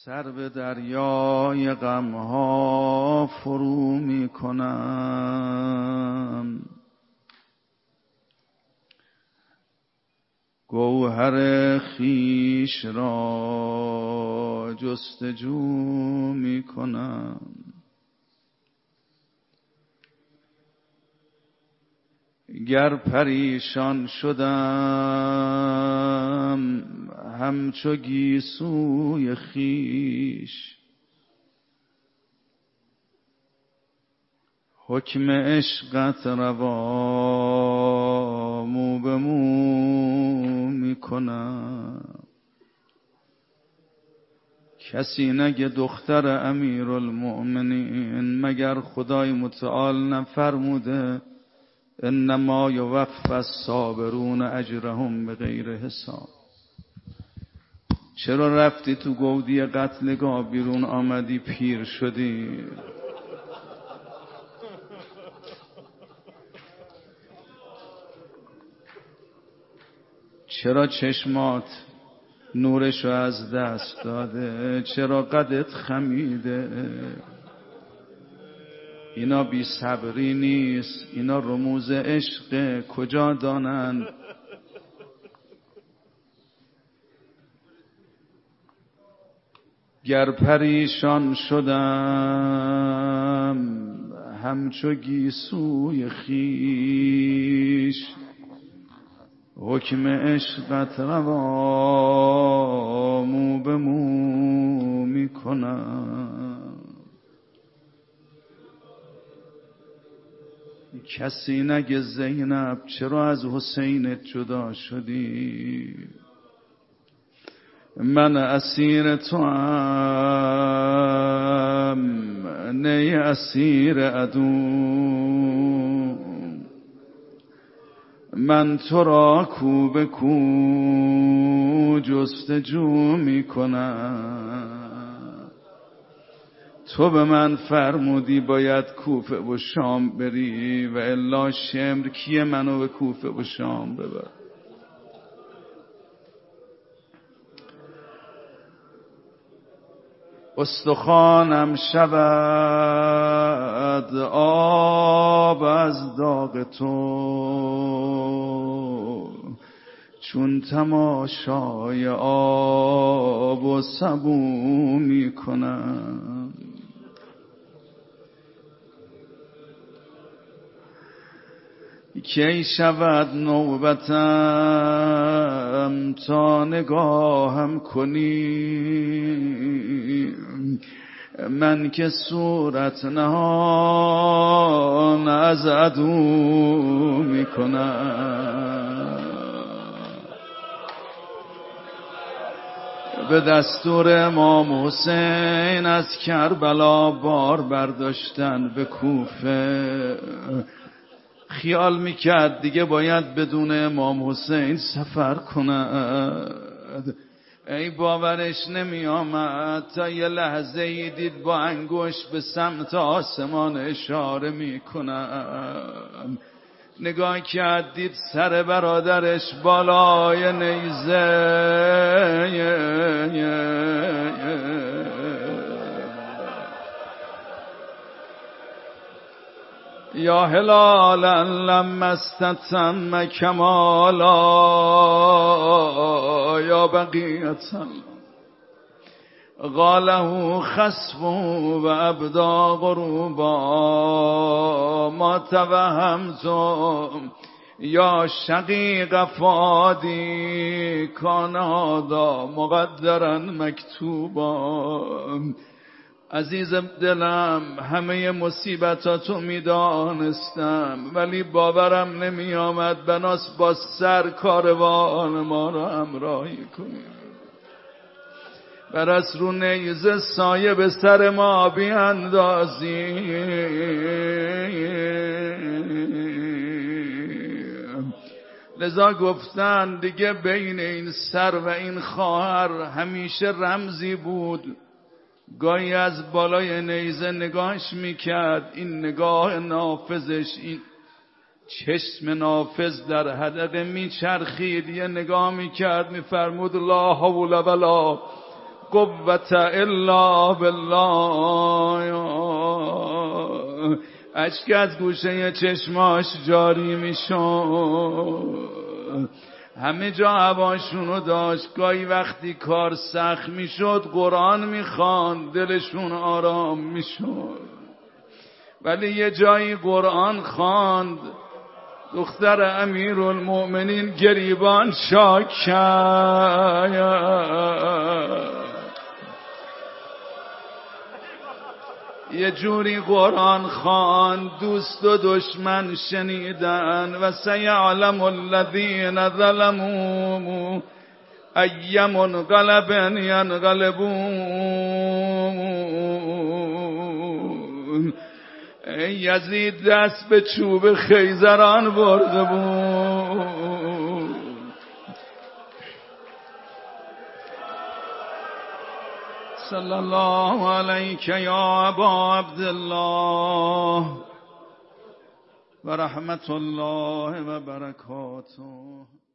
سر به دریای غمها فرو می کنم، گوهر خویش را جستجو می کنم. گر پریشان شدم همچو گیسوی خویش، حکم عشقت روا مو به مو می کنم. کسی نگه دختر امیرالمؤمنین مگر خدای متعال نفرموده انما یوفی الصابرون اجرهم بغیر حساب؟ چرا رفتی تو گودی قتلگاه بیرون آمدی پیر شدی؟ چرا چشمات نورشو از دست داده؟ چرا قدت خمیده؟ اینا بی صبری نیست، اینا رموز عشق، کجا دانند؟ گر پریشان شدم همچو گیسوی خویش، حکم عشقت روا مو به مو می کنم. کسی نگه زینب چرا از حسینت جدا شدی؟ من اسیر تو ام نه اسیر عدو، من تو را کو به کو جستجو می کنم. تو به من فرمودی باید کوفه و شام بری و الا شمر کیه منو به کوفه و شام ببر؟ استخوانم شود آب از داغ تو، چون تماشای آب و سبو می کنم. کی شود نوبتم تا نگاهم کنی؟ من که صورت نهان از عدو می کنم. به دستور امام حسین از کربلا بار برداشتن به کوفه. خیال میکرد دیگه باید بدون امام حسین سفر کند. ای باورش نمی آمد تا یه لحظه ای دید با انگشت به سمت آسمان اشاره می کنم. نگاه کرد دید سر برادرش بالای نیزه. یا هلالا لما استتم کمالا یا بقیتا قاله خسف و ابدا غروبا ما توهمتم یا شقیق فادی کانادا مقدرا مکتوبا. عزیزم دلم همه مصیبتاتو میدانستم ولی باورم نمی آمد بناس با سر کاروان ما را همراهی کنی. برس رو نیزه سایه به سر ما بیاندازی. لذا گفتن دیگه بین این سر و این خواهر همیشه رمزی بود. گاهی از بالای نیزه نگاهش میکرد، این نگاه نافذش، این چشم نافذ در حدقه میچرخید، یه نگاه میکرد میفرمود لا حول ولا قوة الا بالله. اشک از گوشه چشماش جاری میشد، همه جا هواشونو داشت. گاهی وقتی کار سخت میشد قرآن میخواند، دلشون آرام میشد. ولی یه جایی قرآن خواند، دختر امیرالمؤمنین گریبان شاک کرد. یه جوری قرآن خوان دوست و دشمن شنیدن. و سیعلم الذین ظلموا ای منقلب ینقلبون. یزید دست به چوب خیزران برده بود. صلی الله علیک یا ابا عبدالله و رحمت الله و برکاته.